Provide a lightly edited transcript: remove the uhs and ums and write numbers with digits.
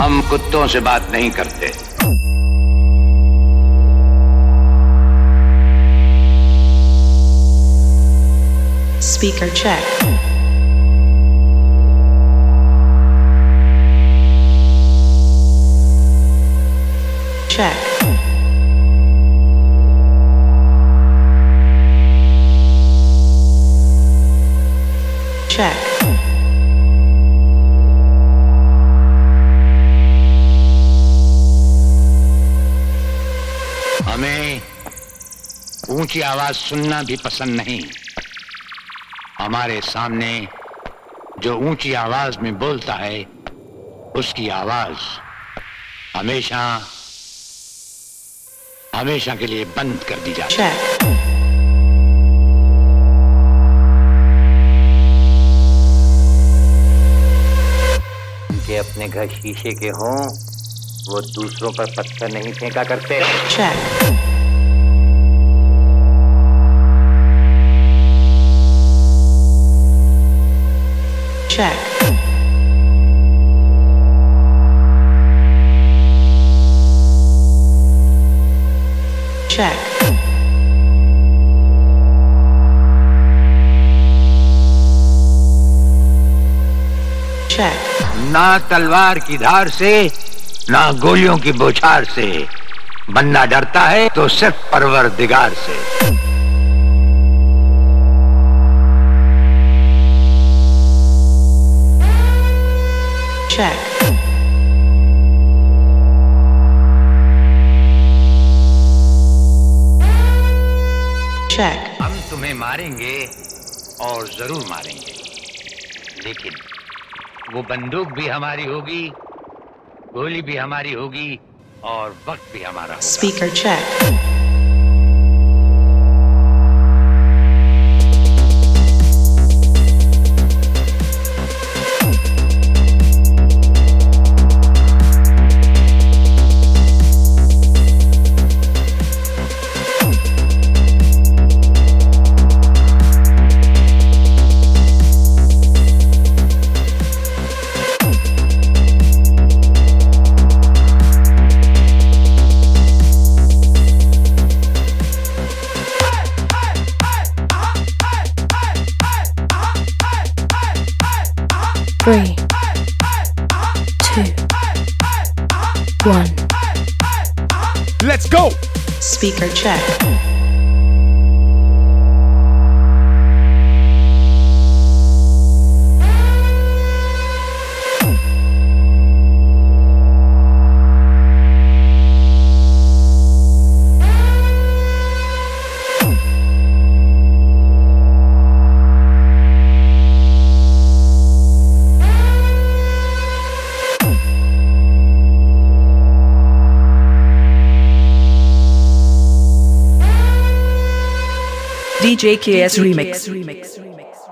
हम कुत्तों से बात नहीं करते। Speaker check. Check. Check. हमें ऊंची आवाज सुनना भी पसंद नहीं। हमारे सामने जो ऊंची आवाज में बोलता है उसकी आवाज हमेशा हमेशा के लिए बंद कर दी जाती है। उनके अपने घर शीशे के हों, वो दूसरों पर पत्थर नहीं फेंका करते। Check. Check. Check. ना तलवार की धार से ना गोलियों की बौछार से बंदा डरता है तो सिर्फ परवरदिगार से। Check. Check. हम तुम्हें मारेंगे और जरूर मारेंगे, लेकिन वो बंदूक भी हमारी होगी, गोली भी हमारी होगी और वक्त भी हमारा होगा। Speaker check. Three, 2, 1. Let's go! Speaker check. DJ KS Remix.